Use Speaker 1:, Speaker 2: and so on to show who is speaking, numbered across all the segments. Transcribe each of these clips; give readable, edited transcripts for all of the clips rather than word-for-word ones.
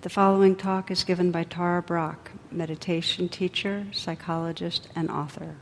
Speaker 1: The following talk is given by Tara Brach, meditation teacher, psychologist, and author.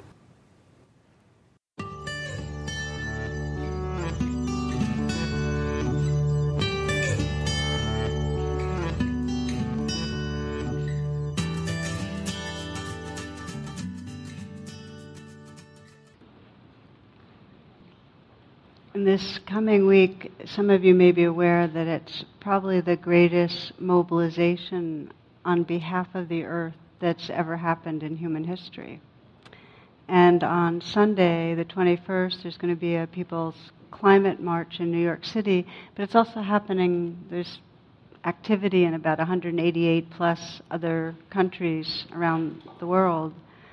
Speaker 1: In this coming week, some of you may be aware that it's probably the greatest mobilization on behalf of the earth that's ever happened in human history. And on Sunday, the 21st, there's going to be a People's Climate March in New York City, but it's also happening, there's activity in about 188 plus other countries around the world.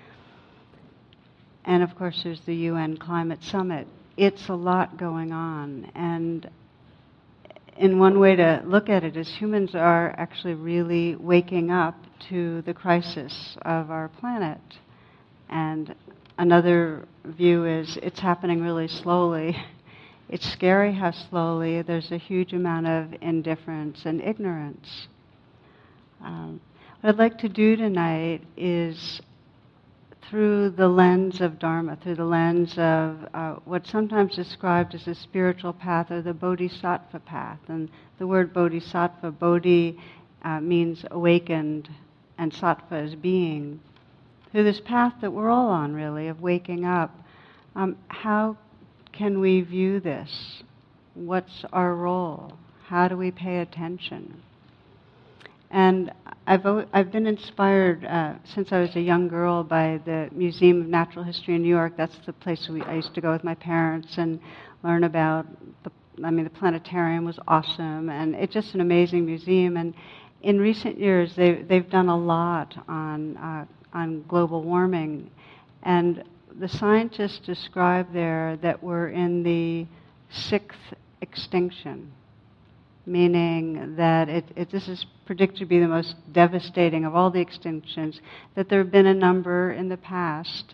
Speaker 1: And of course, there's the UN Climate Summit. It's a lot going on, and in one way to look at it is humans are actually really waking up to the crisis of our planet. And another view is it's happening really slowly. It's scary how slowly. There's a huge amount of indifference and ignorance. What I'd like to do tonight is, through the lens of Dharma, through the lens of what's sometimes described as the spiritual path or the bodhisattva path. And the word bodhisattva, bodhi means awakened, and sattva is being. Through this path that we're all on, really, of waking up, how can we view this? What's our role? How do we pay attention? And I've been inspired since I was a young girl by the Museum of Natural History in New York. That's the place I used to go with my parents and learn about the planetarium was awesome, and it's just an amazing museum. And in recent years, they've done a lot on global warming, and the scientists describe there that we're in the 6th extinction. Meaning that this is predicted to be the most devastating of all the extinctions, that there have been a number in the past,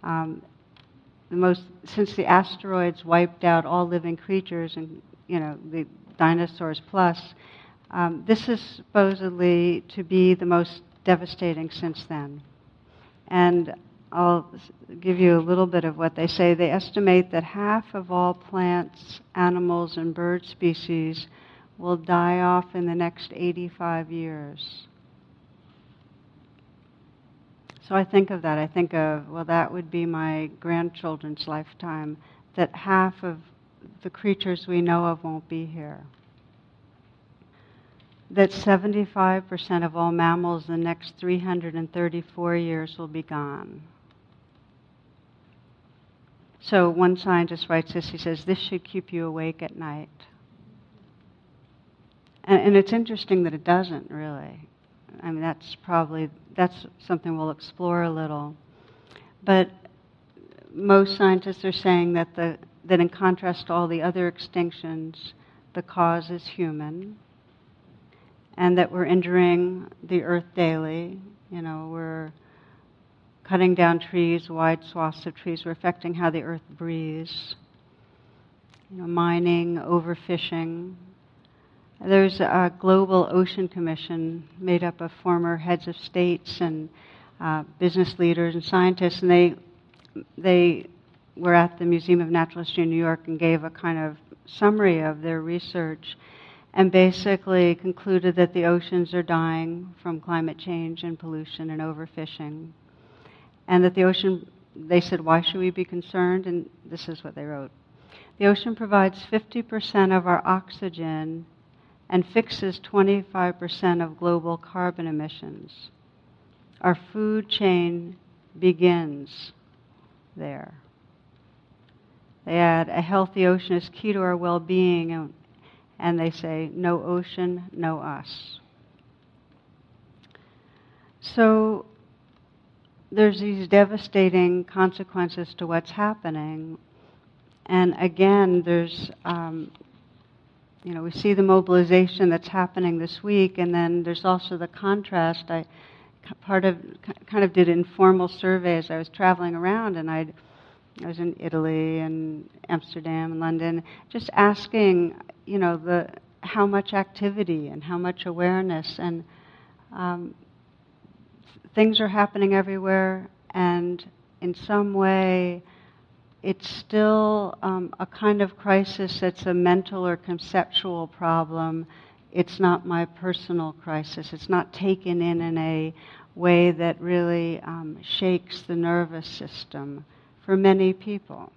Speaker 1: since the asteroids wiped out all living creatures and, the dinosaurs plus, this is supposedly to be the most devastating since then. And I'll give you a little bit of what they say. They estimate that half of all plants, animals, and bird species will die off in the next 85 years. So I think of that. I think of, well, that would be my grandchildren's lifetime, that half of the creatures we know of won't be here. That 75% of all mammals in the next 334 years will be gone. So one scientist writes this, he says, this should keep you awake at night. And it's interesting that it doesn't, really. I mean, that's something we'll explore a little. But most scientists are saying that that in contrast to all the other extinctions, the cause is human, and that we're injuring the earth daily. We're cutting down trees, wide swaths of trees. We're affecting how the earth breathes. Mining, overfishing. There's a global ocean commission made up of former heads of states and business leaders and scientists, and they were at the Museum of Natural History in New York and gave a kind of summary of their research and basically concluded that the oceans are dying from climate change and pollution and overfishing. And that the ocean, they said, why should we be concerned? And this is what they wrote. The ocean provides 50% of our oxygen and fixes 25% of global carbon emissions. Our food chain begins there. They add, a healthy ocean is key to our well-being, and they say, no ocean, no us. So there's these devastating consequences to what's happening. And again, there's we see the mobilization that's happening this week, and then there's also the contrast. I kind of did informal surveys. I was traveling around, and I was in Italy and Amsterdam and London, just asking, how much activity and how much awareness, and Um, things are happening everywhere, and in some way, it's still a kind of crisis that's a mental or conceptual problem. It's not my personal crisis. It's not taken in a way that really shakes the nervous system for many people.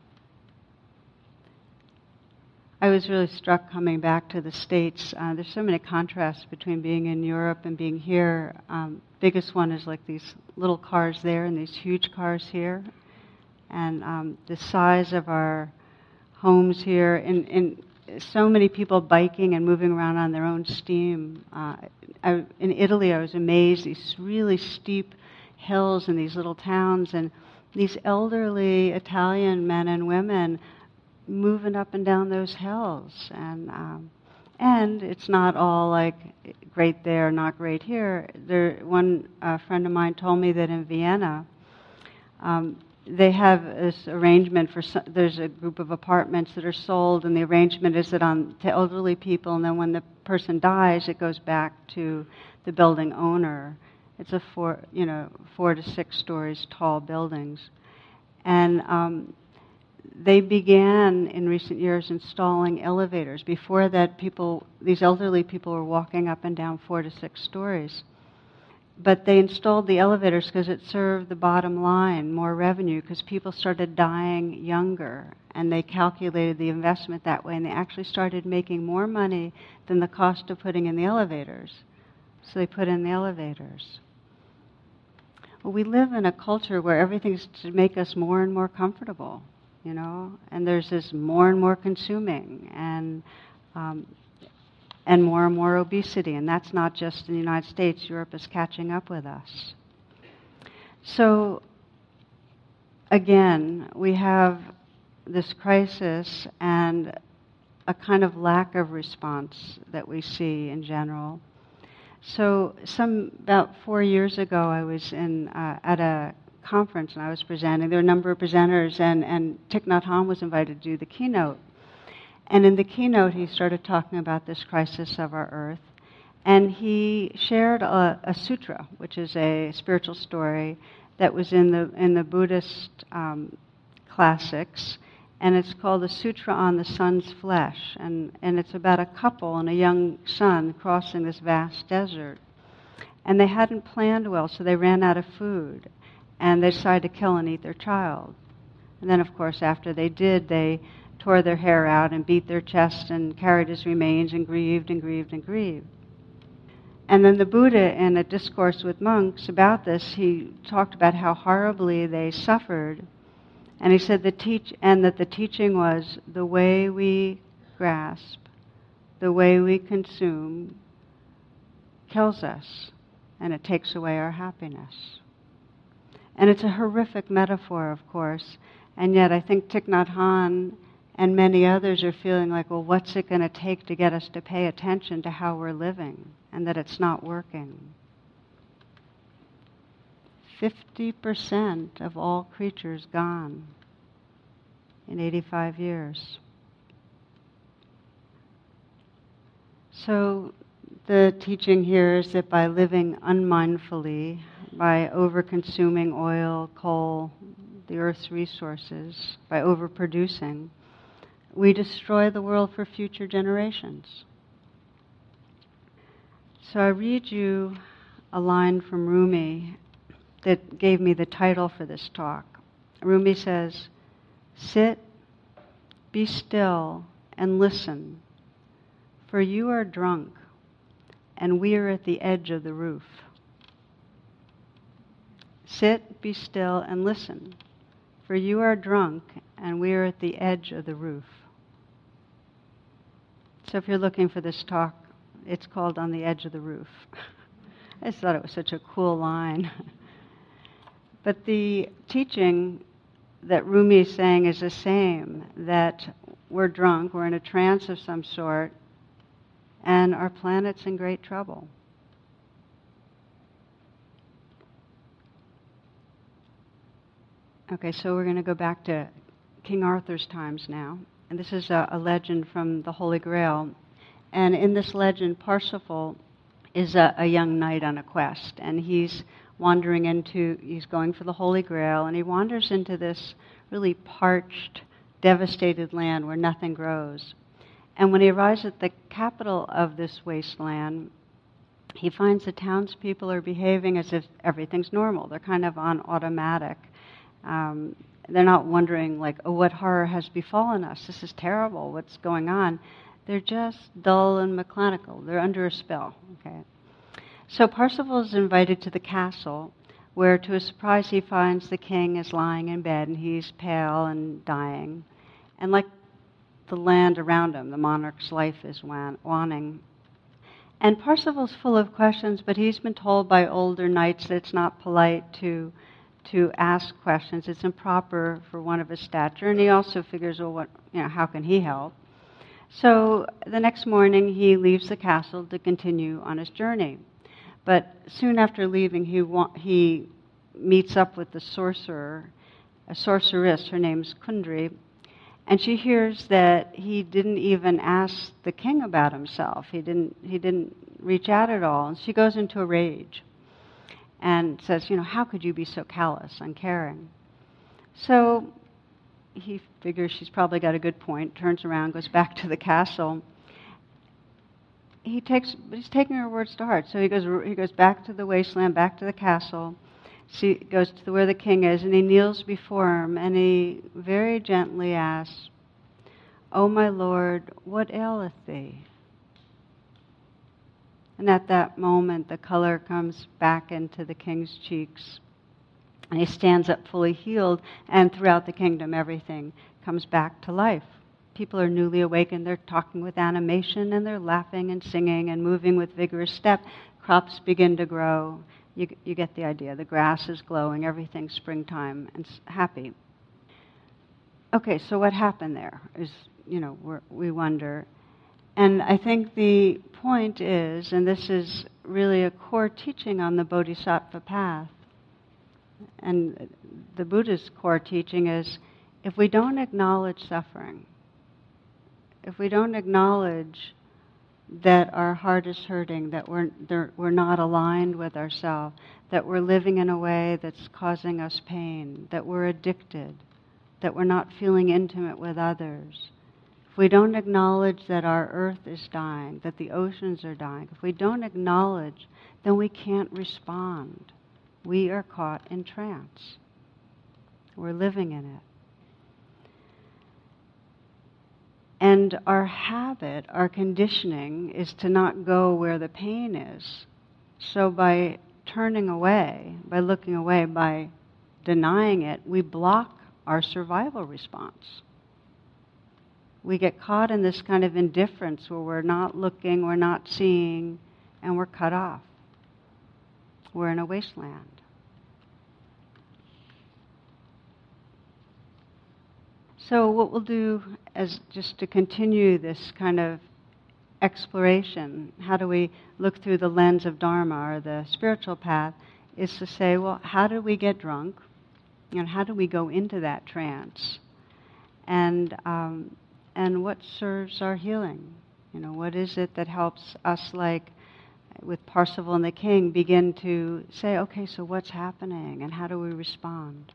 Speaker 1: I was really struck coming back to the States. There's so many contrasts between being in Europe and being here. Biggest one is like these little cars there and these huge cars here. And the size of our homes here, and so many people biking and moving around on their own steam. In Italy, I was amazed, these really steep hills in these little towns, and these elderly Italian men and women moving up and down those hills. And it's not all like great there, not great here. One friend of mine told me that in Vienna, they have this arrangement there's a group of apartments that are sold, and the arrangement is that to elderly people, and then when the person dies, it goes back to the building owner. It's 4 to 6 stories tall buildings. And they began in recent years installing elevators. Before that, these elderly people were walking up and down 4 to 6 stories. But they installed the elevators because it served the bottom line, more revenue, because people started dying younger, and they calculated the investment that way, and they actually started making more money than the cost of putting in the elevators. So they put in the elevators. Well, we live in a culture where everything's to make us more and more comfortable, and there's this more and more consuming, and more obesity, and that's not just in the United States. Europe is catching up with us. So, again, we have this crisis and a kind of lack of response that we see in general. So, about 4 years ago, I was at a conference and I was presenting. There were a number of presenters, and Thich Nhat Hanh was invited to do the keynote. And in the keynote, he started talking about this crisis of our earth. And he shared a sutra, which is a spiritual story that was in the Buddhist classics. And it's called the Sutra on the Sun's Flesh. And it's about a couple and a young son crossing this vast desert. And they hadn't planned well, so they ran out of food. And they decided to kill and eat their child. And then, of course, after they did, they tore their hair out and beat their chest and carried his remains and grieved and grieved and grieved. And then the Buddha, in a discourse with monks about this, he talked about how horribly they suffered. And he said that the teaching was the way we grasp, the way we consume, kills us, and it takes away our happiness. And it's a horrific metaphor, of course, and yet I think Thich Nhat Hanh and many others are feeling like, well, what's it going to take to get us to pay attention to how we're living and that it's not working? 50% of all creatures gone in 85 years. So the teaching here is that by living unmindfully, by over-consuming oil, coal, the earth's resources, by overproducing, we destroy the world for future generations. So I read you a line from Rumi that gave me the title for this talk. Rumi says, "Sit, be still, and listen, for you are drunk, and we are at the edge of the roof." Sit, be still, and listen, for you are drunk, and we are at the edge of the roof. So if you're looking for this talk, it's called On the Edge of the Roof. I just thought it was such a cool line. But the teaching that Rumi is saying is the same, that we're drunk, we're in a trance of some sort, and our planet's in great trouble. Okay, so we're going to go back to King Arthur's times now. And this is a legend from the Holy Grail. And in this legend, Parsifal, is a young knight on a quest, and he's going for the Holy Grail, and he wanders into this really parched, devastated land where nothing grows. And when he arrives at the capital of this wasteland, he finds the townspeople are behaving as if everything's normal. They're kind of on automatic. They're not wondering, like, oh, what horror has befallen us? This is terrible. What's going on? They're just dull and mechanical. They're under a spell. Okay. So Parsifal is invited to the castle, where, to his surprise, he finds the king is lying in bed, and he's pale and dying. And like the land around him, the monarch's life is waning. And Parsifal's full of questions, but he's been told by older knights that it's not polite to ask questions. It's improper for one of his stature. And he also figures, well, how can he help? So the next morning, he leaves the castle to continue on his journey. But soon after leaving, he meets up with the sorcerer, a sorceress. Her name's Kundry. And she hears that he didn't even ask the king about himself. He didn't reach out at all. And she goes into a rage and says, how could you be so callous, uncaring? So he figures she's probably got a good point, turns around, goes back to the castle. He's taking her words to heart. So he goes back to the wasteland, back to the castle. Goes to where the king is, and he kneels before him, and he very gently asks, "O my lord, what aileth thee?" And at that moment, the color comes back into the king's cheeks, and he stands up fully healed, and throughout the kingdom, everything comes back to life. People are newly awakened, they're talking with animation, and they're laughing and singing and moving with vigorous step. Crops begin to grow. You get the idea. The grass is glowing, everything's springtime and happy. Okay, so what happened there is, we wonder. And I think the point is, and this is really a core teaching on the Bodhisattva path, and the Buddha's core teaching is, if we don't acknowledge suffering, if we don't acknowledge that our heart is hurting, that we're not aligned with ourselves, that we're living in a way that's causing us pain, that we're addicted, that we're not feeling intimate with others. If we don't acknowledge that our earth is dying, that the oceans are dying, if we don't acknowledge, then we can't respond. We are caught in trance. We're living in it. And our habit, our conditioning, is to not go where the pain is. So by turning away, by looking away, by denying it, we block our survival response. We get caught in this kind of indifference where we're not looking, we're not seeing, and we're cut off. We're in a wasteland. So what we'll do is just to continue this kind of exploration, how do we look through the lens of Dharma, or the spiritual path, is to say, well, how do we get drunk? And how do we go into that trance? And what serves our healing? What is it that helps us, like with Parsifal and the king, begin to say, okay, so what's happening? And how do we respond?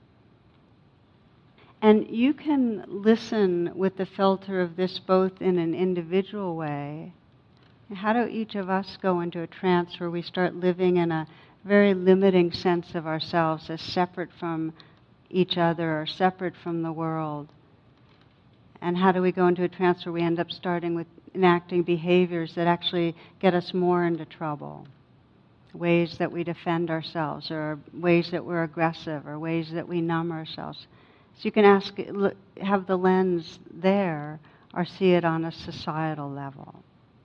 Speaker 1: And you can listen with the filter of this both in an individual way. How do each of us go into a trance where we start living in a very limiting sense of ourselves as separate from each other or separate from the world? And how do we go into a trance where we end up starting with enacting behaviors that actually get us more into trouble? Ways that we defend ourselves, or ways that we're aggressive, or ways that we numb ourselves. So you can have the lens there, or see it on a societal level.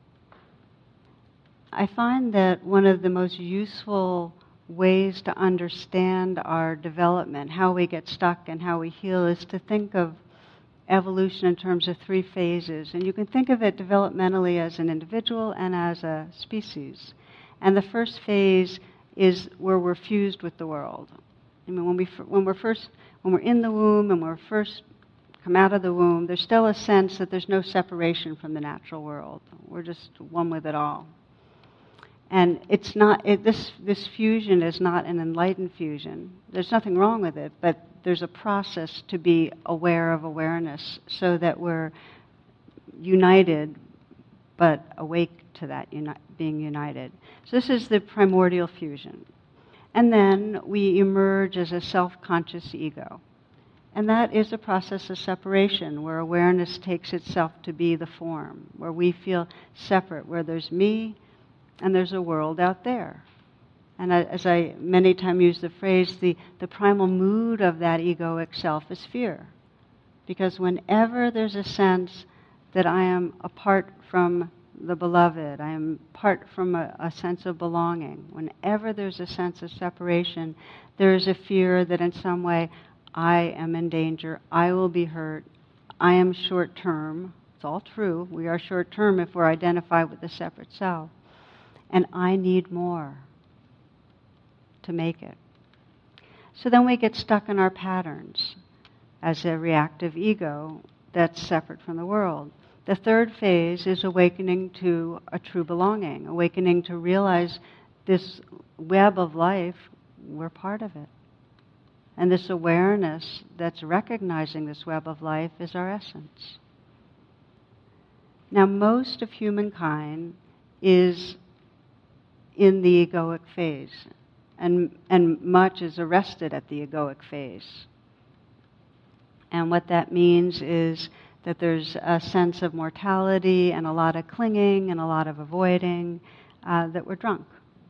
Speaker 1: I find that one of the most useful ways to understand our development, how we get stuck and how we heal, is to think of evolution in terms of 3 phases. And you can think of it developmentally as an individual and as a species. And the first phase is where we're fused with the world. I mean, when we're in the womb and we're first come out of the womb, there's still a sense that there's no separation from the natural world. We're just one with it all. And it's not, this fusion is not an enlightened fusion. There's nothing wrong with it, but there's a process to be aware of awareness so that we're united but awake to that being united. So this is the primordial fusion. And then we emerge as a self-conscious ego. And that is a process of separation where awareness takes itself to be the form, where we feel separate, where there's me and there's a world out there. And as I many times use the phrase, the primal mood of that egoic self is fear. Because whenever there's a sense that I am apart from the beloved, I am apart from a sense of belonging, whenever there's a sense of separation, there is a fear that in some way I am in danger, I will be hurt, I am short-term. It's all true. We are short-term if we're identified with the separate self. And I need more to make it. So then we get stuck in our patterns as a reactive ego that's separate from the world. The third phase is awakening to a true belonging, awakening to realize this web of life, we're part of it. And this awareness that's recognizing this web of life is our essence. Now, most of humankind is in the egoic phase, and much is arrested at the egoic phase. And what that means is that there's a sense of mortality and a lot of clinging and a lot of avoiding, that we're drunk.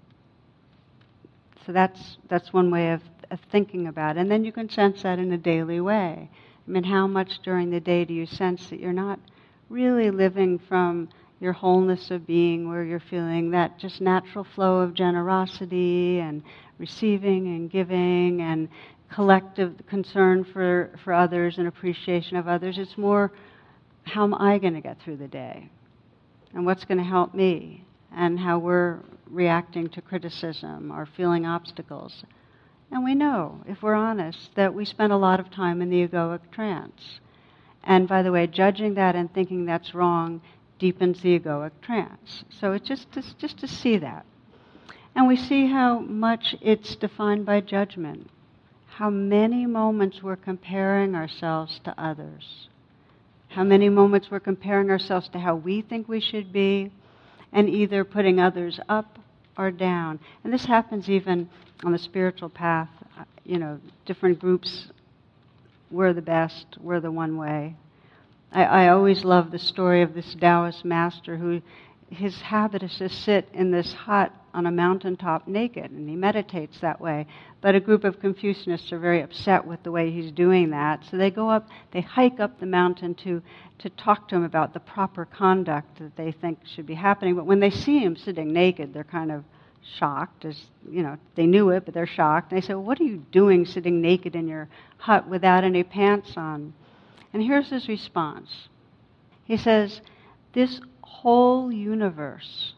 Speaker 1: So that's one way of thinking about it. And then you can sense that in a daily way. I mean, how much during the day do you sense that you're not really living from your wholeness of being, where you're feeling that just natural flow of generosity and receiving and giving and collective concern for others and appreciation of others. It's more, how am I going to get through the day? And what's going to help me? And how we're reacting to criticism or feeling obstacles. And we know, if we're honest, that we spend a lot of time in the egoic trance. And by the way, judging that and thinking that's wrong deepens the egoic trance. So it's just to see that. And we see how much it's defined by judgment. How many moments we're comparing ourselves to others. How many moments we're comparing ourselves to how we think we should be, and either putting others up or down. And this happens even on the spiritual path. Different groups, we're the best, we're the one way. I always love the story of this Taoist master who, his habit is to sit in this hut on a mountaintop naked, and he meditates that way. But a group of Confucianists are very upset with the way he's doing that, so they go up, they hike up the mountain to talk to him about the proper conduct that they think should be happening. But when they see him sitting naked, they're kind of shocked, as they knew it, but they're shocked. And they say, well, what are you doing sitting naked in your hut without any pants on? And here's his response. He says, this whole universe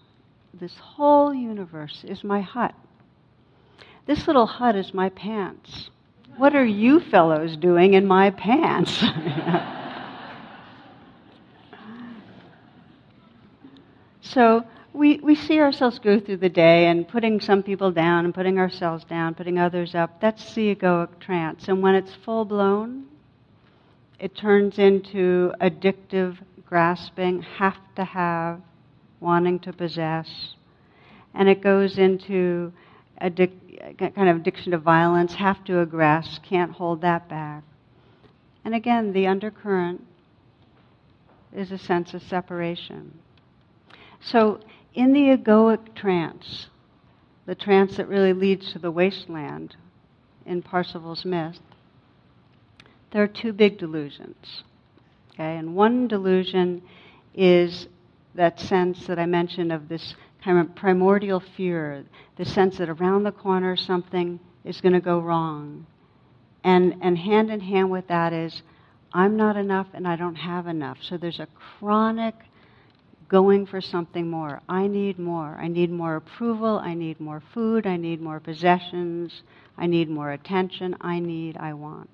Speaker 1: is my hut. This little hut is my pants. What are you fellows doing in my pants? So we see ourselves go through the day and putting some people down and putting ourselves down, putting others up. That's the egoic trance. And when it's full-blown, it turns into addictive grasping, have to have, wanting to possess. And it goes into kind of addiction to violence, have to aggress, can't hold that back. And again, the undercurrent is a sense of separation. So in the egoic trance, the trance that really leads to the wasteland in Parsifal's myth, there are two big delusions. Okay? And one delusion is that sense that I mentioned of this kind of primordial fear, the sense that around the corner something is going to go wrong. And hand in hand with that is, I'm not enough and I don't have enough. So there's a chronic going for something more. I need more. I need more approval. I need more food. I need more possessions. I need more attention. I want.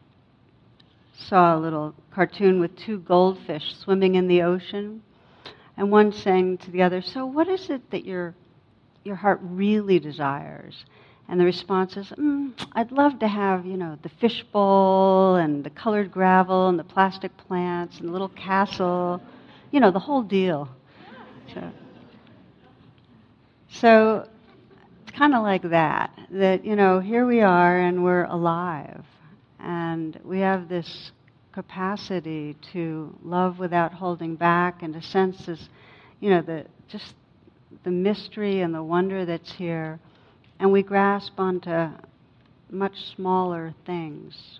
Speaker 1: Saw a little cartoon with two goldfish swimming in the ocean. And one saying to the other, so what is it that your heart really desires? And the response is, I'd love to have, the fishbowl and the colored gravel and the plastic plants and the little castle, the whole deal. So it's kind of like that, here we are and we're alive. And we have this capacity to love without holding back and to sense this, just the mystery and the wonder that's here. And we grasp onto much smaller things.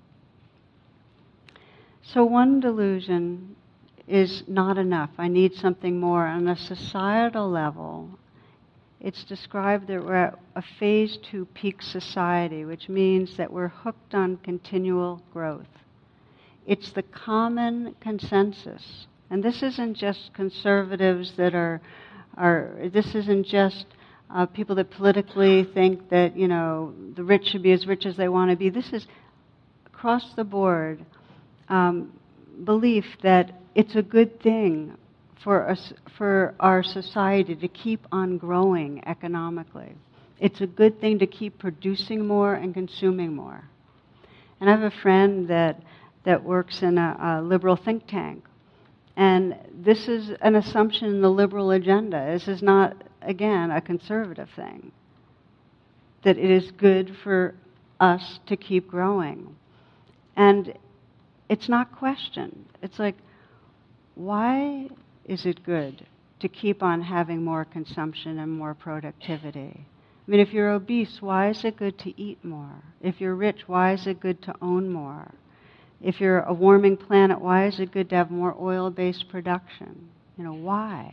Speaker 1: So one delusion is not enough. I need something more. On a societal level, it's described that we're at a phase 2 peak society, which means that we're hooked on continual growth. It's the common consensus. And this isn't just conservatives that this isn't just people that politically think that, the rich should be as rich as they want to be. This is across the board belief that it's a good thing for our society to keep on growing economically. It's a good thing to keep producing more and consuming more. And I have a friend that works in a liberal think tank. And this is an assumption in the liberal agenda. This is not, again, a conservative thing. That it is good for us to keep growing. And it's not questioned. It's like, why is it good to keep on having more consumption and more productivity? I mean, if you're obese, why is it good to eat more? If you're rich, why is it good to own more? If you're a warming planet, why is it good to have more oil-based production? Why?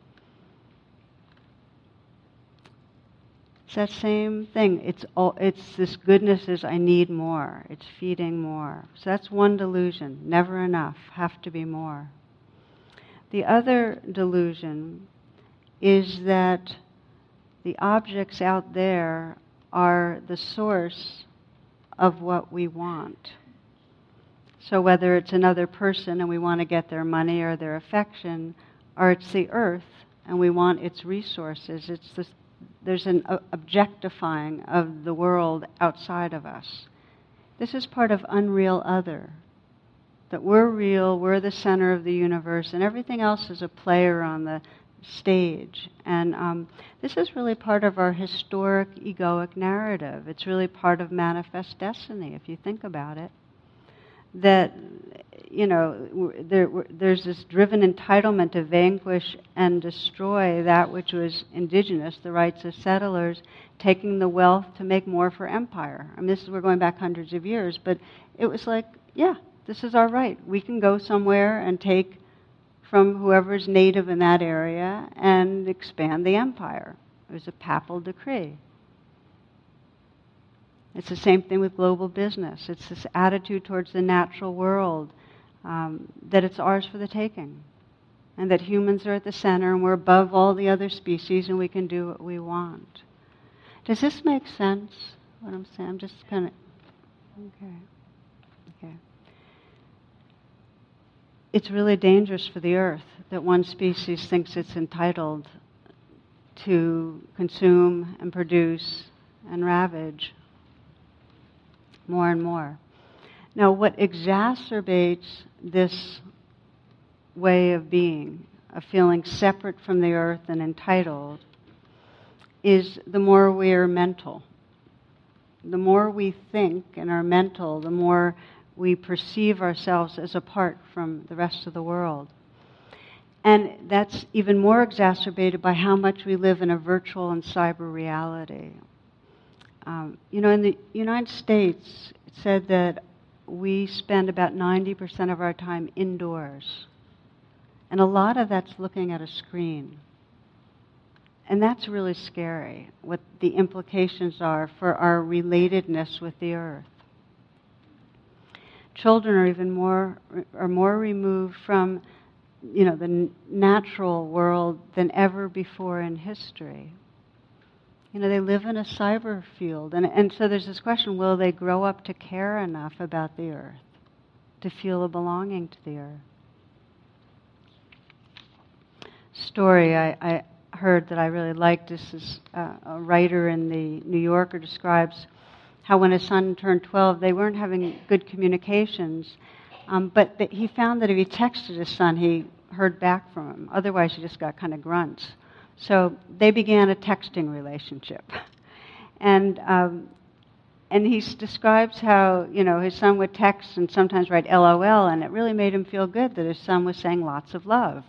Speaker 1: It's that same thing. It's this goodness is I need more. It's feeding more. So that's one delusion. Never enough. Have to be more. The other delusion is that the objects out there are the source of what we want. So whether it's another person and we want to get their money or their affection, or it's the earth and we want its resources, there's an objectifying of the world outside of us. This is part of unreal other. That we're real, we're the center of the universe, and everything else is a player on the stage. And this is really part of our historic egoic narrative. It's really part of manifest destiny, if you think about it. That, there's this driven entitlement to vanquish and destroy that which was indigenous, the rights of settlers, taking the wealth to make more for empire. I mean, we're going back hundreds of years, but it was like, yeah, this is our right. We can go somewhere and take from whoever's native in that area and expand the empire. It was a papal decree. It's the same thing with global business. It's this attitude towards the natural world, that it's ours for the taking. And that humans are at the center and we're above all the other species and we can do what we want. Does this make sense, what I'm saying? I'm just kind of... Okay. It's really dangerous for the earth that one species thinks it's entitled to consume and produce and ravage more and more. Now, what exacerbates this way of being, of feeling separate from the earth and entitled, is the more we are mental. The more we think and are mental, the more we perceive ourselves as apart from the rest of the world. And that's even more exacerbated by how much we live in a virtual and cyber reality. In the United States, it said that we spend about 90% of our time indoors. And a lot of that's looking at a screen. And that's really scary, what the implications are for our relatedness with the earth. Children are even more removed from, the natural world than ever before in history. They live in a cyber field. And so there's this question, will they grow up to care enough about the earth, to feel a belonging to the earth? story I heard that I really liked. This is a writer in the New Yorker describes how when his son turned 12, they weren't having good communications, but he found that if he texted his son, he heard back from him. Otherwise, he just got kind of grunts. So they began a texting relationship. And he describes how, his son would text and sometimes write LOL, and it really made him feel good that his son was saying lots of love.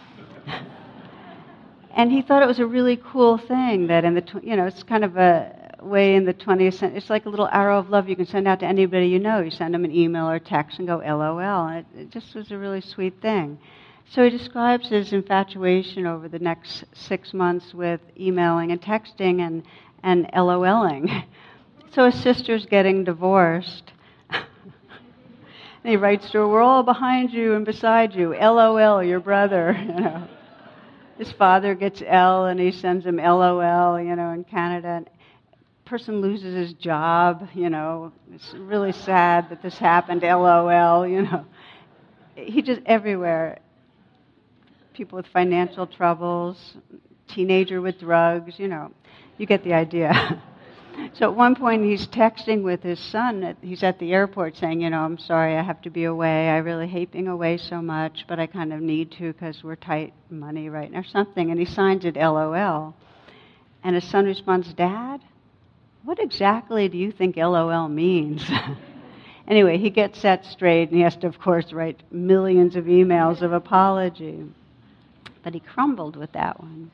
Speaker 1: And he thought it was a really cool thing that it's kind of a way in the 20th century, it's like a little arrow of love you can send out to anybody you know. You send them an email or text and go LOL, and it just was a really sweet thing. So he describes his infatuation over the next 6 months with emailing and texting and LOLing. So his sister's getting divorced. And he writes to her, "We're all behind you and beside you. LOL, your brother." His father gets L, and he sends him LOL, in Canada. And person loses his job, It's really sad that this happened, LOL, He just everywhere. People with financial troubles, teenager with drugs, you get the idea. So at one point he's texting with his son. He's at the airport saying, "I'm sorry, I have to be away. I really hate being away so much, but I kind of need to because we're tight money right now," or something. And he signs it LOL. And his son responds, "Dad, what exactly do you think LOL means?" Anyway, he gets that straight, and he has to, of course, write millions of emails of apology. But he crumbled with that one.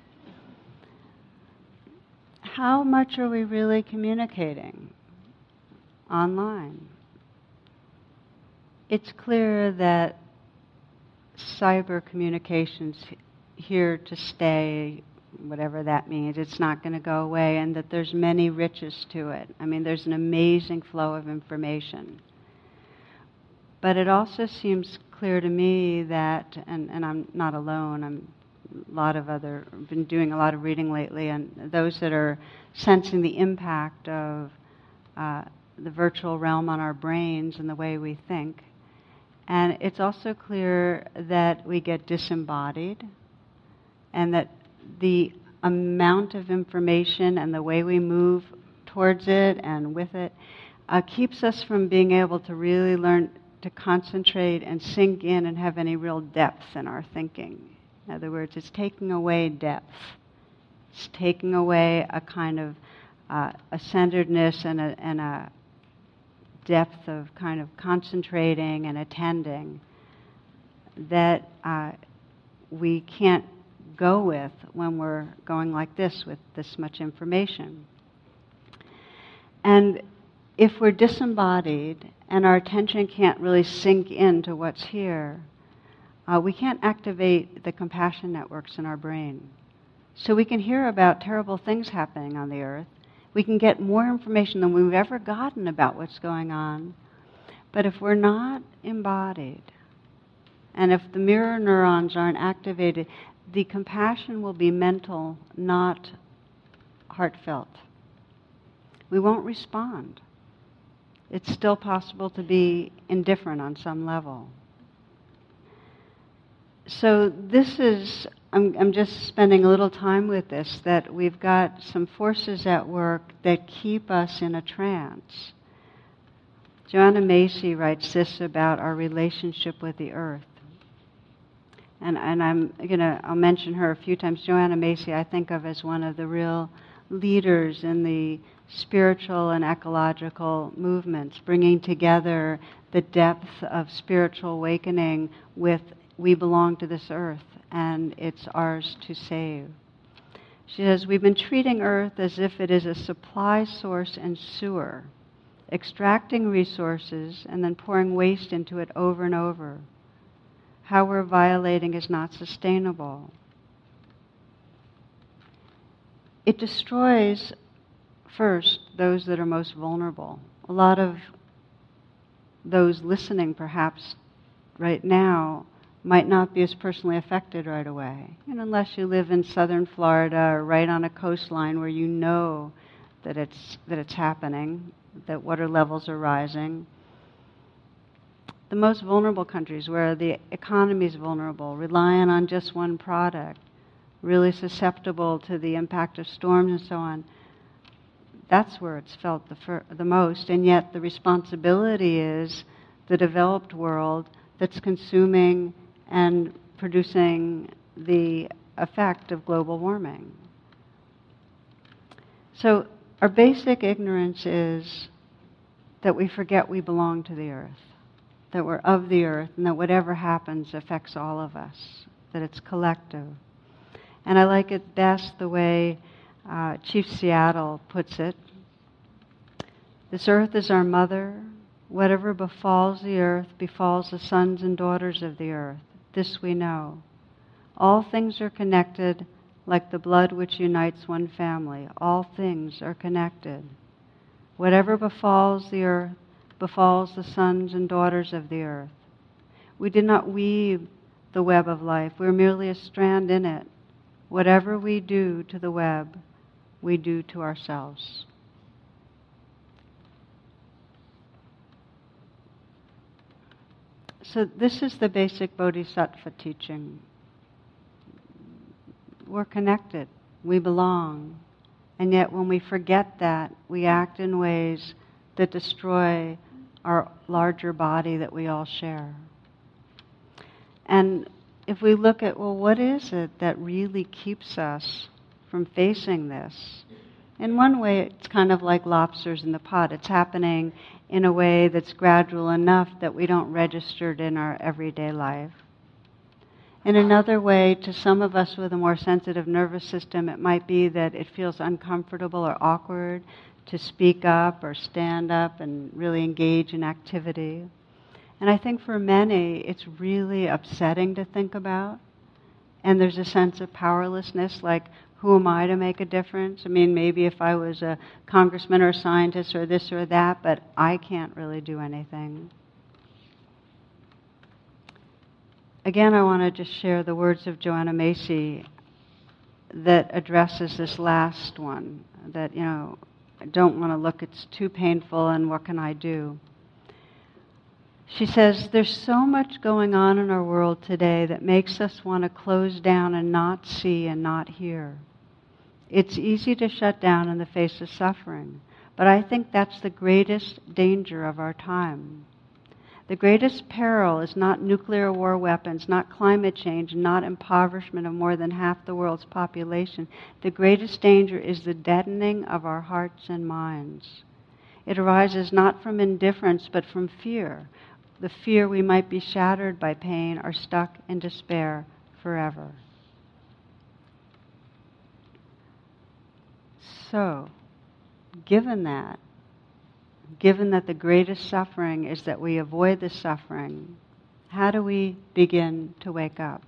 Speaker 1: How much are we really communicating online? It's clear that cyber communication's here to stay, whatever that means. It's not going to go away, and that there's many riches to it. I mean, there's an amazing flow of information. But it also seems clear to me that, and I'm not alone, I've been doing a lot of reading lately, and those that are sensing the impact of the virtual realm on our brains and the way we think. And it's also clear that we get disembodied, and that the amount of information and the way we move towards it and with it keeps us from being able to really learn to concentrate and sink in and have any real depth in our thinking. In other words, it's taking away depth. It's taking away a kind of a centeredness and a depth of kind of concentrating and attending that we can't go with when we're going like this with this much information. And if we're disembodied and our attention can't really sink into what's here, we can't activate the compassion networks in our brain. So we can hear about terrible things happening on the earth. We can get more information than we've ever gotten about what's going on. But if we're not embodied, and if the mirror neurons aren't activated, the compassion will be mental, not heartfelt. We won't respond. It's still possible to be indifferent on some level. So this is, I'm just spending a little time with this, that we've got some forces at work that keep us in a trance. Joanna Macy writes this about our relationship with the earth. And I'll mention her a few times. Joanna Macy I think of as one of the real leaders in the spiritual and ecological movements, bringing together the depth of spiritual awakening with we belong to this earth and it's ours to save. She says, we've been treating earth as if it is a supply source and sewer, extracting resources and then pouring waste into it over and over. How we're violating is not sustainable. It destroys, first, those that are most vulnerable. A lot of those listening, perhaps, right now, might not be as personally affected right away. Unless you live in southern Florida or right on a coastline where you know that it's happening, that water levels are rising. The most vulnerable countries where the economy is vulnerable, relying on just one product, really susceptible to the impact of storms and so on, that's where it's felt the most. And yet the responsibility is the developed world that's consuming and producing the effect of global warming. So our basic ignorance is that we forget we belong to the earth, that we're of the earth, and that whatever happens affects all of us, that it's collective. And I like it best the way Chief Seattle puts it. This earth is our mother. Whatever befalls the earth befalls the sons and daughters of the earth. This we know. All things are connected like the blood which unites one family. All things are connected. Whatever befalls the earth befalls the sons and daughters of the earth. We did not weave the web of life. We're merely a strand in it. Whatever we do to the web, we do to ourselves. So this is the basic Bodhisattva teaching. We're connected. We belong. And yet when we forget that, we act in ways that destroy our larger body that we all share. And if we look at, well, what is it that really keeps us from facing this? In one way, it's kind of like lobsters in the pot. It's happening in a way that's gradual enough that we don't register it in our everyday life. In another way, to some of us with a more sensitive nervous system, it might be that it feels uncomfortable or awkward to speak up or stand up and really engage in activity. And I think for many, it's really upsetting to think about. And there's a sense of powerlessness, like, who am I to make a difference? I mean, maybe if I was a congressman or a scientist or this or that, but I can't really do anything. Again, I want to just share the words of Joanna Macy that addresses this last one, that, I don't want to look, it's too painful, and what can I do? She says, there's so much going on in our world today that makes us want to close down and not see and not hear. It's easy to shut down in the face of suffering, but I think that's the greatest danger of our time. The greatest peril is not nuclear war weapons, not climate change, not impoverishment of more than half the world's population. The greatest danger is the deadening of our hearts and minds. It arises not from indifference, but from fear. The fear we might be shattered by pain or stuck in despair forever. So, given that the greatest suffering is that we avoid the suffering, how do we begin to wake up?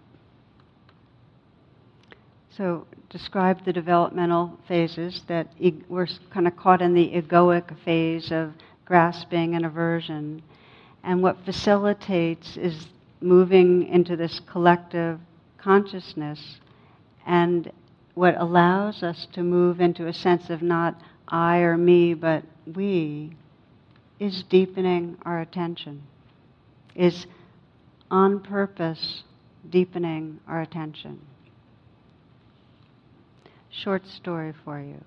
Speaker 1: So, describe the developmental phases that we're kind of caught in the egoic phase of grasping and aversion. And what facilitates is moving into this collective consciousness, and what allows us to move into a sense of not I or me, but we, is deepening our attention, is on purpose deepening our attention. Short story for you.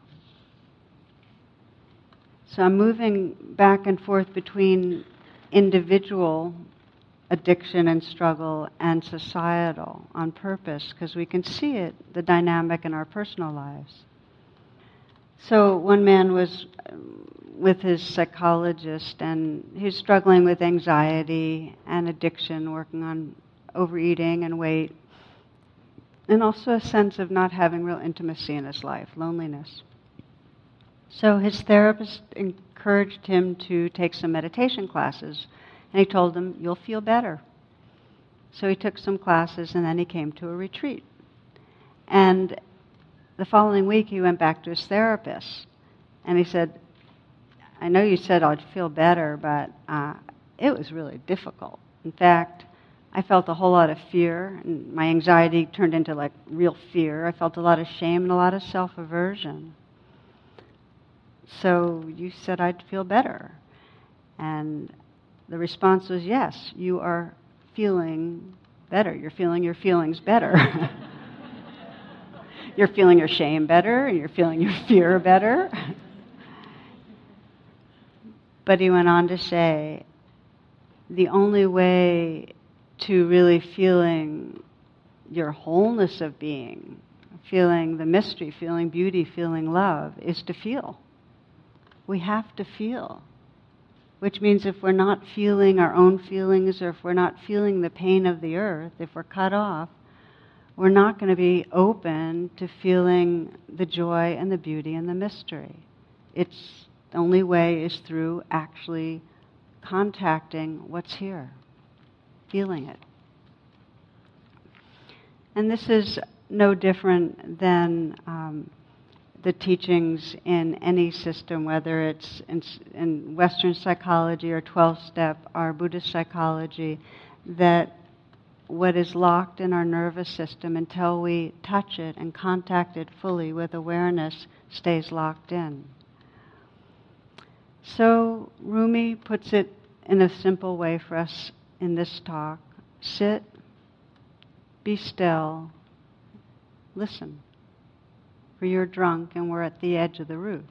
Speaker 1: So I'm moving back and forth between individual addiction and struggle and societal on purpose, because we can see it, the dynamic in our personal lives. So one man was with his psychologist, and he was struggling with anxiety and addiction, working on overeating and weight, and also a sense of not having real intimacy in his life, loneliness. So his therapist encouraged him to take some meditation classes, and he told him, you'll feel better. So he took some classes, and then he came to a retreat. And the following week, he went back to his therapist, and he said, I know you said I'd feel better, but it was really difficult. In fact, I felt a whole lot of fear, and my anxiety turned into like real fear. I felt a lot of shame and a lot of self-aversion. So you said I'd feel better. And the response was, yes, you are feeling better. You're feeling your feelings better. You're feeling your shame better, and you're feeling your fear better. But he went on to say, the only way to really feeling your wholeness of being, feeling the mystery, feeling beauty, feeling love, is to feel. We have to feel. Which means if we're not feeling our own feelings, or if we're not feeling the pain of the earth, if we're cut off, we're not going to be open to feeling the joy and the beauty and the mystery. The only way is through actually contacting what's here, feeling it. And this is no different than the teachings in any system, whether it's in Western psychology or 12-step or Buddhist psychology, that what is locked in our nervous system until we touch it and contact it fully with awareness stays locked in. So Rumi puts it in a simple way for us in this talk. Sit, be still, listen. For you're drunk and we're at the edge of the roof.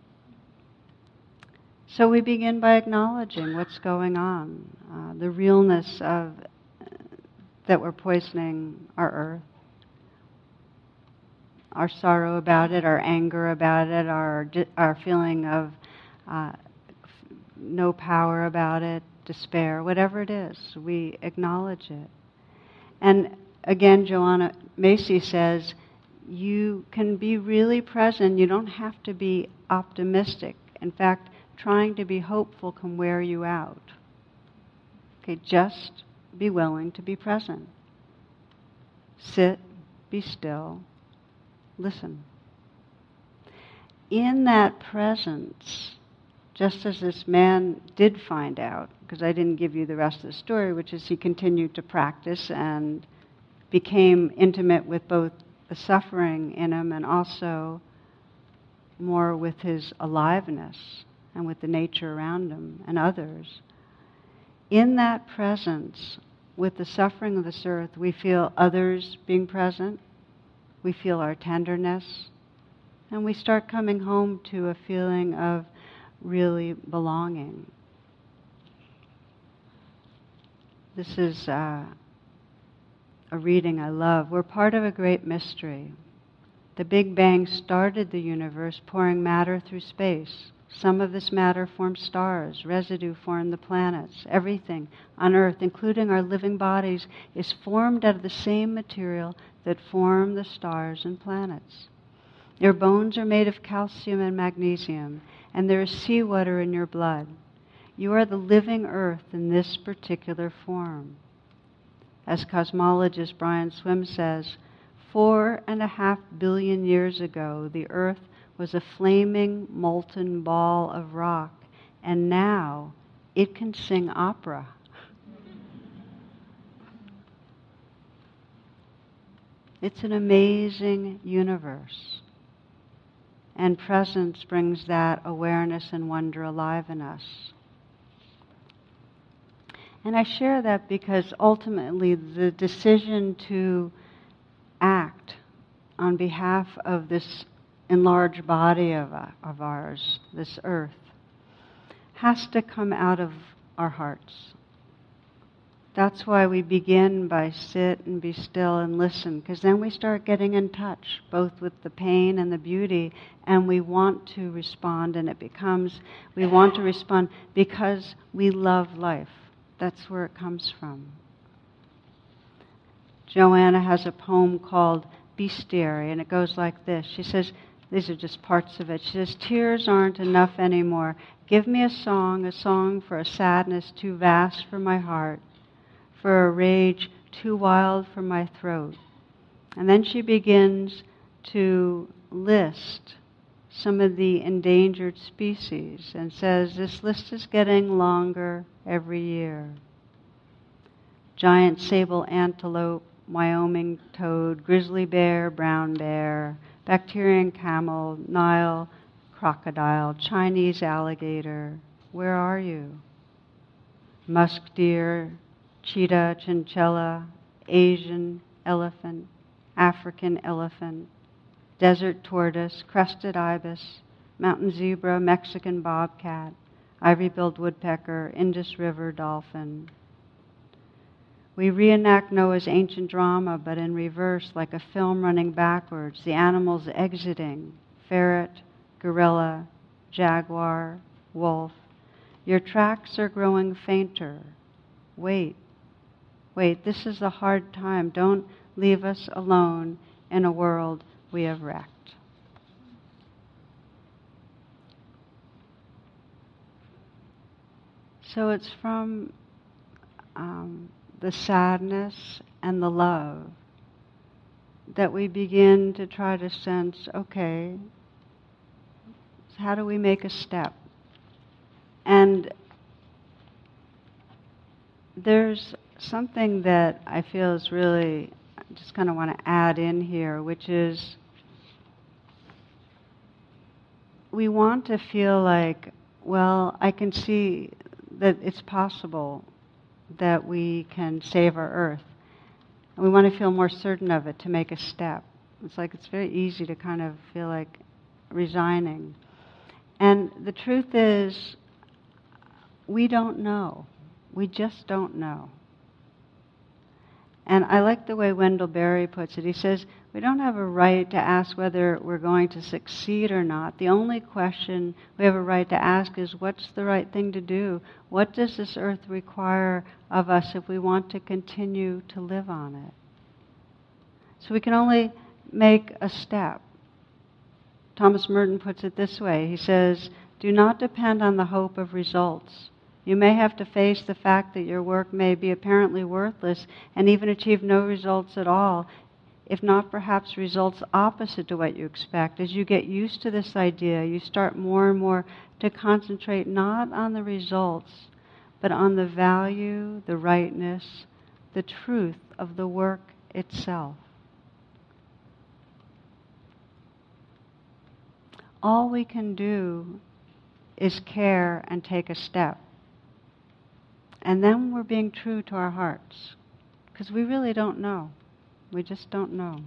Speaker 1: So we begin by acknowledging what's going on, the realness of that we're poisoning our earth, our sorrow about it, our anger about it, our feeling of no power about it, despair, whatever it is, we acknowledge it. And again, Joanna Macy says, you can be really present. You don't have to be optimistic. In fact, trying to be hopeful can wear you out. Okay, just be willing to be present. Sit, be still, listen. In that presence, just as this man did find out, because I didn't give you the rest of the story, which is he continued to practice and became intimate with both the suffering in him and also more with his aliveness and with the nature around him and others. In that presence, with the suffering of this earth, we feel others being present, we feel our tenderness, and we start coming home to a feeling of really belonging. This is a reading I love. We're part of a great mystery. The Big Bang started the universe, pouring matter through space. Some of this matter formed stars. Residue formed the planets. Everything on Earth, including our living bodies, is formed out of the same material that formed the stars and planets. Your bones are made of calcium and magnesium, and there is seawater in your blood. You are the living Earth in this particular form. As cosmologist Brian Swimme says, 4.5 billion years ago, the Earth was a flaming, molten ball of rock, and now it can sing opera. It's an amazing universe. And presence brings that awareness and wonder alive in us. And I share that because ultimately the decision to act on behalf of this enlarged body of ours, this earth, has to come out of our hearts. That's why we begin by sit and be still and listen, because then we start getting in touch, both with the pain and the beauty, and we want to respond, and we want to respond because we love life. That's where it comes from. Joanna has a poem called Bestiary, and it goes like this. She says, these are just parts of it. She says, tears aren't enough anymore. Give me a song for a sadness too vast for my heart, for a rage too wild for my throat. And then she begins to list some of the endangered species and says, this list is getting longer every year. Giant sable antelope, Wyoming toad, grizzly bear, brown bear, Bactrian camel, Nile crocodile, Chinese alligator. Where are you? Musk deer, cheetah, chinchilla, Asian elephant, African elephant, desert tortoise, crested ibis, mountain zebra, Mexican bobcat, ivory-billed woodpecker, Indus River dolphin. We reenact Noah's ancient drama, but in reverse, like a film running backwards, the animals exiting, ferret, gorilla, jaguar, wolf. Your tracks are growing fainter. Wait, this is a hard time. Don't leave us alone in a world we have wrecked. So it's from the sadness and the love that we begin to try to sense, okay, how do we make a step? And there's something that I feel is really, I just kind of want to add in here, which is we want to feel like, well, I can see that it's possible that we can save our earth. And we want to feel more certain of it to make a step. It's like it's very easy to kind of feel like resigning. And the truth is, we don't know. We just don't know. And I like the way Wendell Berry puts it. He says, we don't have a right to ask whether we're going to succeed or not. The only question we have a right to ask is, what's the right thing to do? What does this earth require of us if we want to continue to live on it? So we can only make a step. Thomas Merton puts it this way. He says, do not depend on the hope of results. You may have to face the fact that your work may be apparently worthless and even achieve no results at all, if not perhaps results opposite to what you expect. As you get used to this idea, you start more and more to concentrate not on the results, but on the value, the rightness, the truth of the work itself. All we can do is care and take a step. And then we're being true to our hearts, because we really don't know. We just don't know.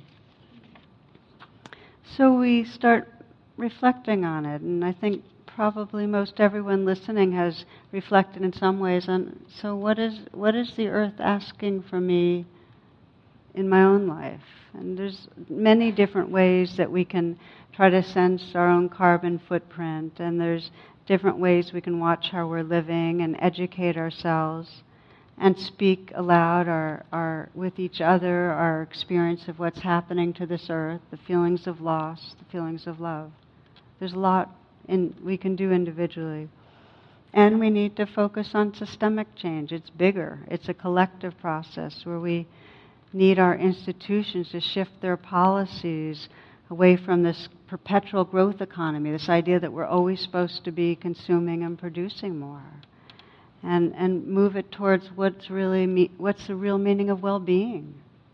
Speaker 1: So we start reflecting on it, and I think probably most everyone listening has reflected in some ways on, so what is the earth asking from me in my own life? And there's many different ways that we can try to sense our own carbon footprint, and there's different ways we can watch how we're living and educate ourselves and speak aloud our with each other, our experience of what's happening to this earth, the feelings of loss, the feelings of love. There's a lot we can do individually. And we need to focus on systemic change. It's bigger. It's a collective process where we need our institutions to shift their policies away from this perpetual growth economy, this idea that we're always supposed to be consuming and producing more, and move it towards what's the real meaning of well-being.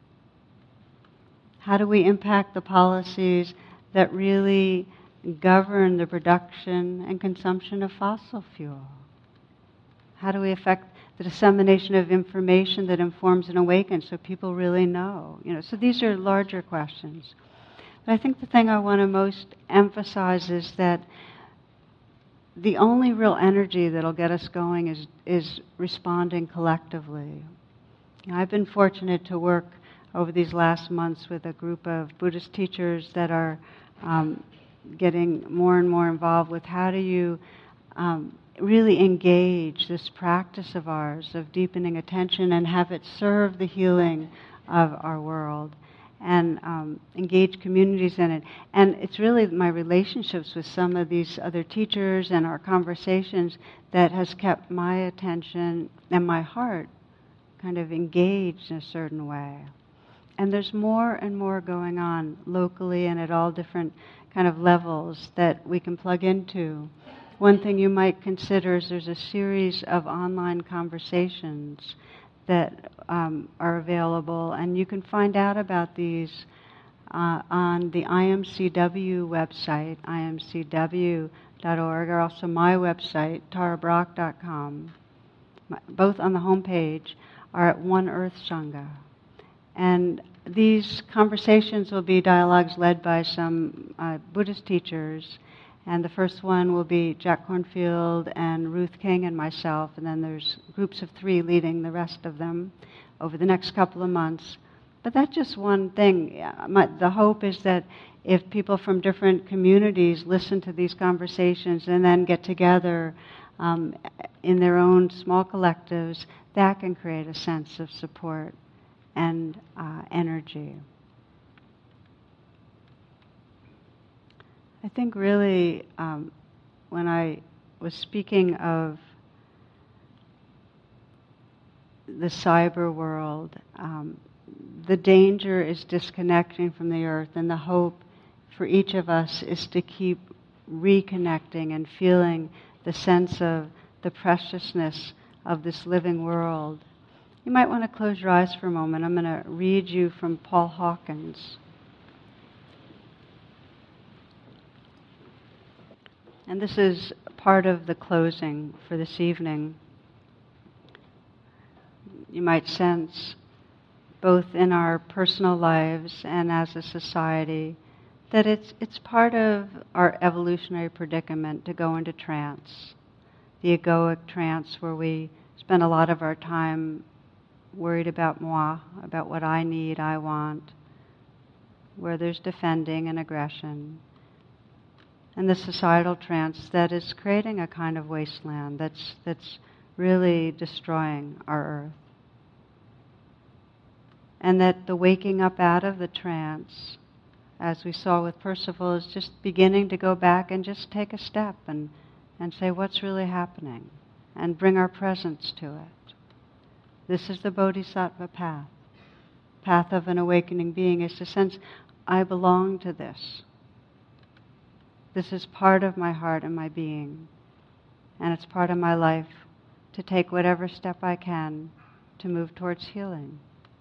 Speaker 1: How do we impact the policies that really govern the production and consumption of fossil fuel? How do we affect the dissemination of information that informs and awakens so people really know? So these are larger questions. But I think the thing I want to most emphasize is that the only real energy that'll get us going is responding collectively. I've been fortunate to work over these last months with a group of Buddhist teachers that are getting more and more involved with how do you really engage this practice of ours of deepening attention and have it serve the healing of our world, and engage communities in it. And it's really my relationships with some of these other teachers and our conversations that has kept my attention and my heart kind of engaged in a certain way. And there's more and more going on locally and at all different kind of levels that we can plug into. One thing you might consider is there's a series of online conversations that are available, and you can find out about these on the IMCW website, imcw.org, or also my website, tarabrach.com. Both on the homepage are at One Earth Sangha. And these conversations will be dialogues led by some Buddhist teachers, and the first one will be Jack Kornfield and Ruth King and myself, and then there's groups of 3 leading the rest of them over the next couple of months. But that's just one thing. The hope is that if people from different communities listen to these conversations and then get together in their own small collectives, that can create a sense of support and energy. I think really when I was speaking of the cyber world, the danger is disconnecting from the earth, and the hope for each of us is to keep reconnecting and feeling the sense of the preciousness of this living world. You might want to close your eyes for a moment. I'm going to read you from Paul Hawkins. And this is part of the closing for this evening. You might sense, both in our personal lives and as a society, that it's part of our evolutionary predicament to go into trance, the egoic trance where we spend a lot of our time worried about moi, about what I need, I want, where there's defending and aggression, and the societal trance that is creating a kind of wasteland that's really destroying our earth. And that the waking up out of the trance, as we saw with Percival, is just beginning to go back and just take a step and say what's really happening and bring our presence to it. This is the Bodhisattva path. Path of an awakening being is to sense, I belong to this. This is part of my heart and my being. And it's part of my life to take whatever step I can to move towards healing.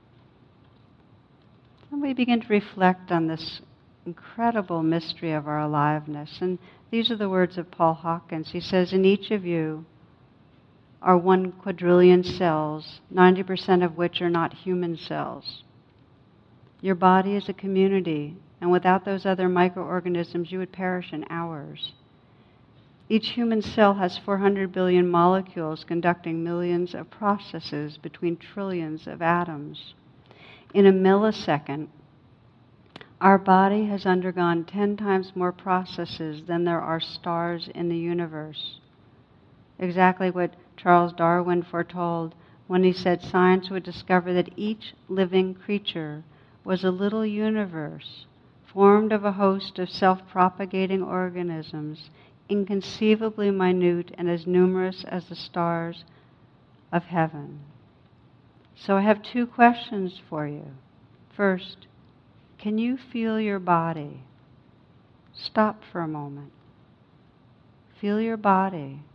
Speaker 1: And we begin to reflect on this incredible mystery of our aliveness. And these are the words of Paul Hawkins. He says, in each of you are 1 quadrillion cells, 90% of which are not human cells. Your body is a community, and without those other microorganisms, you would perish in hours. Each human cell has 400 billion molecules conducting millions of processes between trillions of atoms. In a millisecond, our body has undergone 10 times more processes than there are stars in the universe. Exactly what Charles Darwin foretold when he said science would discover that each living creature was a little universe formed of a host of self-propagating organisms, inconceivably minute and as numerous as the stars of heaven. So I have 2 questions for you. First, can you feel your body? Stop for a moment. Feel your body.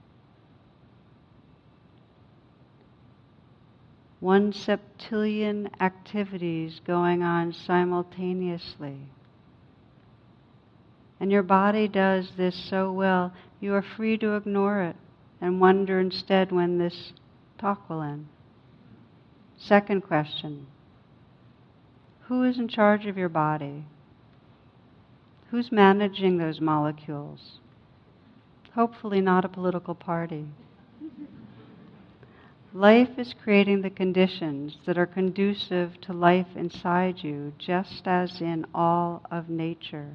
Speaker 1: 1 septillion activities going on simultaneously. And your body does this so well, you are free to ignore it and wonder instead when this talk will end. Second question, who is in charge of your body? Who's managing those molecules? Hopefully not a political party. Life is creating the conditions that are conducive to life inside you, just as in all of nature.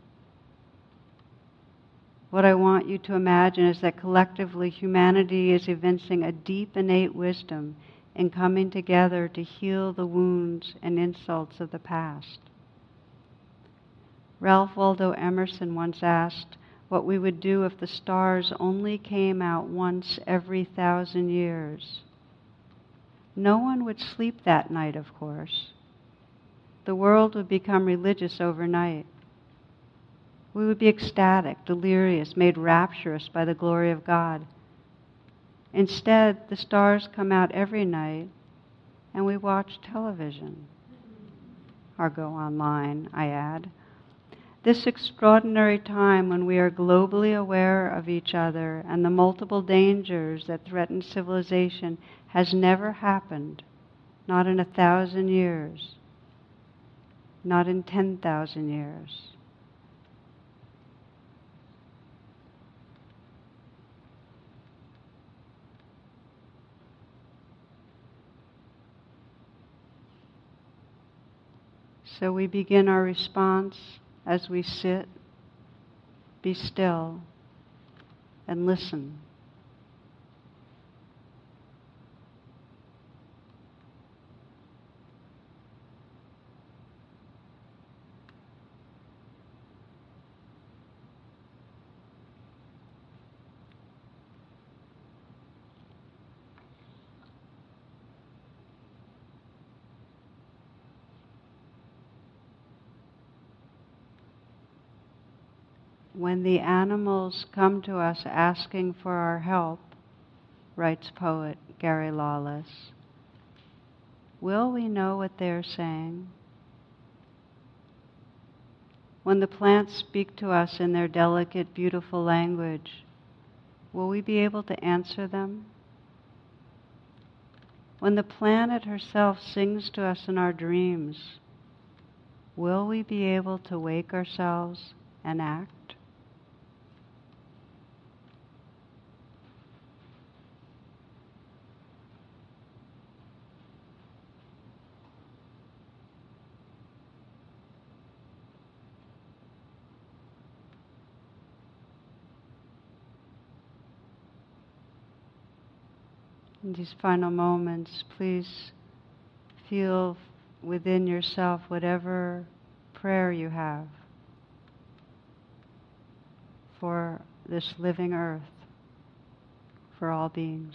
Speaker 1: What I want you to imagine is that collectively humanity is evincing a deep innate wisdom in coming together to heal the wounds and insults of the past. Ralph Waldo Emerson once asked what we would do if the stars only came out once every 1,000 years. No one would sleep that night, of course. The world would become religious overnight. We would be ecstatic, delirious, made rapturous by the glory of God. Instead, the stars come out every night and we watch television. Or go online, I add. This extraordinary time when we are globally aware of each other and the multiple dangers that threaten civilization has never happened, not in 1,000 years. not in 10,000 years. So we begin our response as we sit, be still, and listen. When the animals come to us asking for our help, writes poet Gary Lawless, will we know what they're saying? When the plants speak to us in their delicate, beautiful language, will we be able to answer them? When the planet herself sings to us in our dreams, will we be able to wake ourselves and act? In these final moments, please feel within yourself whatever prayer you have for this living earth, for all beings.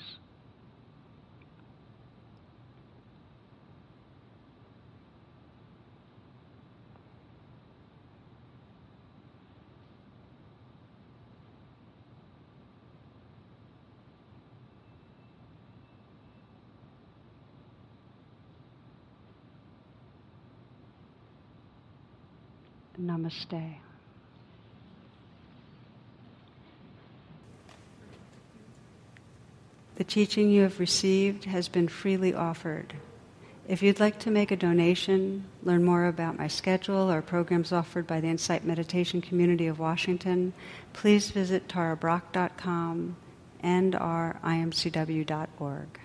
Speaker 1: Namaste. The teaching you have received has been freely offered. If you'd like to make a donation, learn more about my schedule or programs offered by the Insight Meditation Community of Washington, please visit tarabrach.com and imcw.org.